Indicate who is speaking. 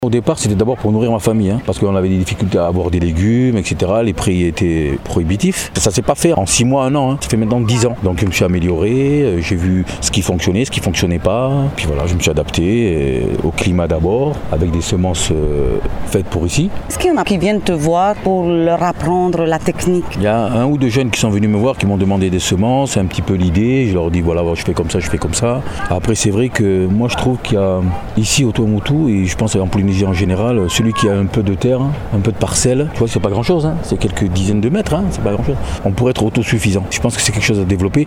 Speaker 1: Au départ, c'était d'abord pour nourrir ma famille, parce qu'on avait des difficultés à avoir des légumes, etc. Les prix étaient prohibitifs. Ça ne s'est pas fait en 6 mois, 1 an, ça fait maintenant 10 ans. Donc je me suis amélioré, j'ai vu ce qui fonctionnait, ce qui ne fonctionnait pas. Puis voilà, je me suis adapté au climat d'abord, avec des semences faites pour ici.
Speaker 2: Est-ce qu'il y en a qui viennent te voir pour leur apprendre la technique?
Speaker 1: Il y a 1 ou 2 jeunes qui sont venus me voir, qui m'ont demandé des semences, un petit peu l'idée. Je leur dis voilà, je fais comme ça, je fais comme ça. Après, c'est vrai que moi, je trouve qu'il y a ici au Tuamotu, et je pense en Polynésie en général, celui qui a un peu de terre, un peu de parcelle, tu vois, c'est pas grand chose, c'est quelques dizaines de mètres, c'est pas grand chose. On pourrait être autosuffisant. Je pense que c'est quelque chose à développer.